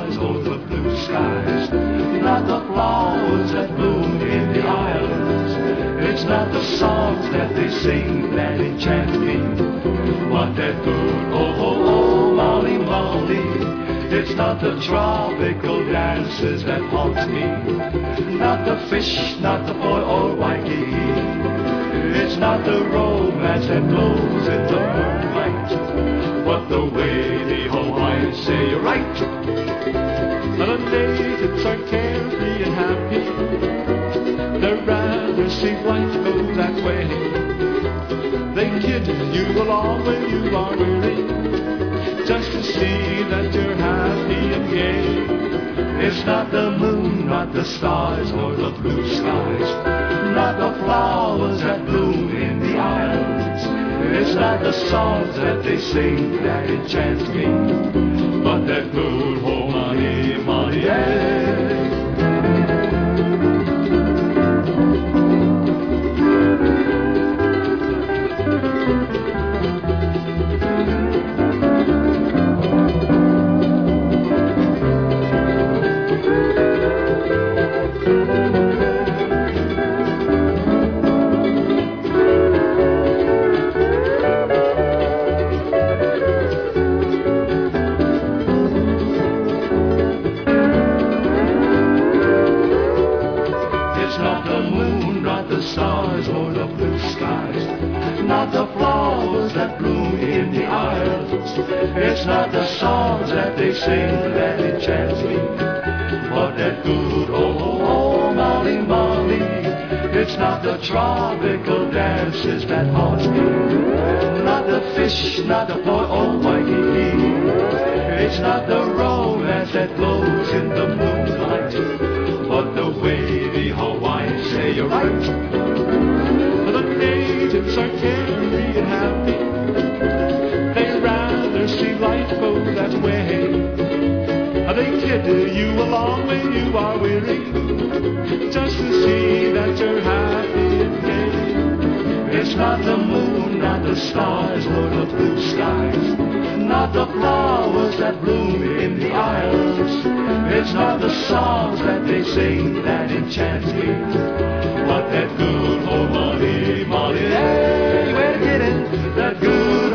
stars or the blue skies, not the flowers that bloom in the islands. It's not the songs that they sing that enchant me, but that good oh, Molly, Molly. It's not the tropical dances that haunt me, not the fish, not the boy or Waikiki. It's not the romance that glows in the moonlight, but the way the Hawaiians say you're right. The natives are carefree and happy, they'd rather see life go that way. They kid you along when you are weary, just to see that you're happy and gay. It's not the moon, not the stars, or the blue skies, not the flowers that bloom in the islands. It's not the songs that they sing that enchant me, but that good Hawaii, Maui, yeah. Stars or the blue skies, not the flowers that bloom in the islands. It's not the songs that they sing that enchant me, but that good oh, Molly, Molly. It's not the tropical dances that haunt me, not the fish, not the boy or Waikiki. It's not the romance that glows in the moonlight, but the way the Hawaiians say you're right. The natives are carefree and happy, they'd rather see life go that way. They kid you along when you are weary, just to see that you're happy and gay. It's not the moon, not the stars or the blue skies, not the flowers that bloom in the islands. It's not the songs that they sing that enchant me, but that good Molly, Molly, hey, we're getting that good